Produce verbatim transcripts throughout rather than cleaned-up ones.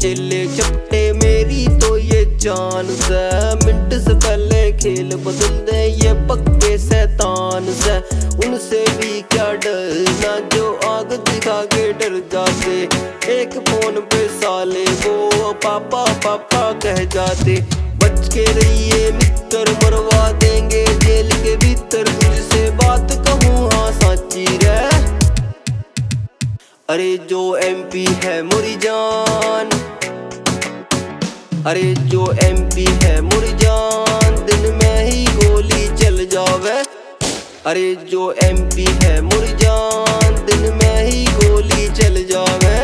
चले चपटे मेरी तो ये जान से। मिनट से पहले खेल बदल दे ये पक्के शैतान से। उनसे भी क्या डरना जो आग दिखा के डर जाते। एक फोन पे साले वो पापा पापा कह जाते। बच के रहिए मित्र मरवा देंगे जेल के भीतर। तुझसे बात कहूँ हाँ साची रे। अरे जो एमपी है मोरी जान, अरे जो एमपी है मोरी जान, दिन में ही गोली चल जावे। अरे जो एमपी है मोरी जान, दिन में ही गोली चल जावे।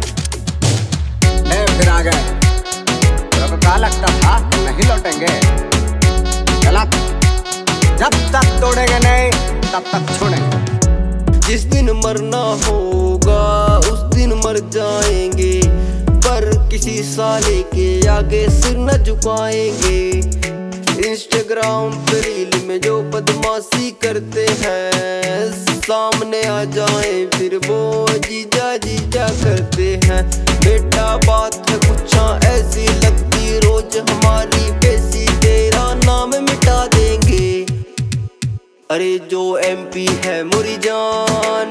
ए, फिर आ गए। तो क्या लगता था नहीं लौटेंगे? गलत। जब तक तोड़ेंगे नहीं तब तक छोड़ेंगे। जिस दिन मरना होगा उस दिन मर जाएंगे, पर किसी साले के आगे सिर न झुकाएंगे। इंस्टाग्राम पे रील में जो बदमाशी करते हैं, सामने आ जाए फिर वो जीजा जीजा करते हैं। बेटा बात है कुछ ऐसी लगती रोज हमारी बेसी, तेरा नाम मिटा देंगे। अरे जो एमपी है मोरी जान,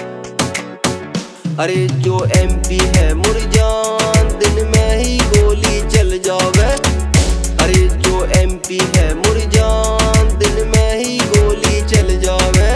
अरे जो एमपी है मोरी जान, दिन में ही गोली चल जावे। अरे जो एमपी है मोरी जान, दिन में ही गोली चल जावे।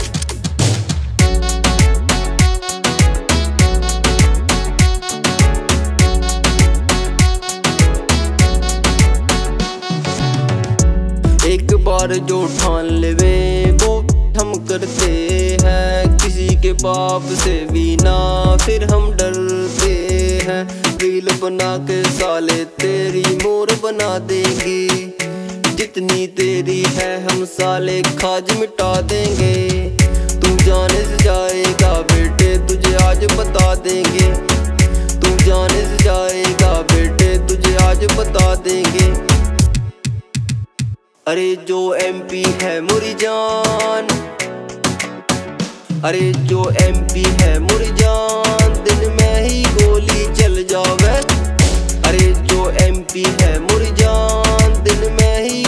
एक बार जो ठान लेवे वो हम करते हैं, किसी के बाप से भी ना फिर हम डरते हैं। रील बना के साले तेरी मोर बना देंगे, जितनी तेरी है हम साले खाज मिटा देंगे। तू जाने से जाएगा बेटे तुझे आज बता देंगे। तू जाने से जाएगा बेटे तुझे आज बता देंगे। अरे जो एमपी है मोरी जान, अरे जो एमपी है मोरी जान, दिन में ही गोली चल जावे। अरे जो एमपी है मोरी जान, दिन में ही